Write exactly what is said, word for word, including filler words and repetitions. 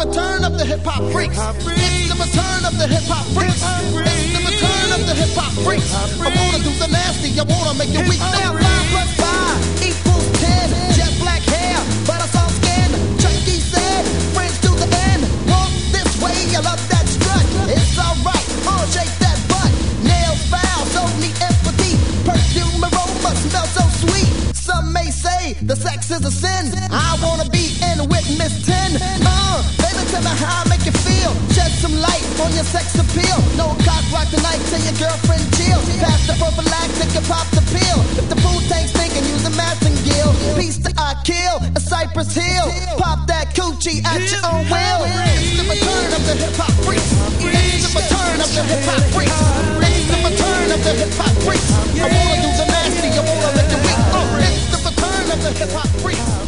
return of the hip hop freaks. It's the return of the hip hop freaks. It's the return of the hip hop freaks. I wanna do the nasty, I wanna make you weak. Now five plus five equals ten. Jet black hair, but I saw skin. Chucky said, friends to the end. Walk this way, I love that strut. It's alright, oh shake that butt. Nails foul, so neat empathy. Perfume aroma smells so sweet. Some may say the sex is a sin. I wanna be in with Miss Ten. Uh, baby, tell me how I make you feel. Shed some light on your sex appeal. No cock block tonight, tell your girlfriend chill. Pass the prophylactic and pop the pill. If the food tank's thinking, use a Massengill. Piece that I kill, a Cypress Hill. Pop that coochie at your own will. It's the return of the hip hop freaks. It's the return of the hip hop freaks. It's the return of the hip hop freaks. I wanna do the nasty, I wanna make it weak. Uh, it's the return of the hip hop freaks.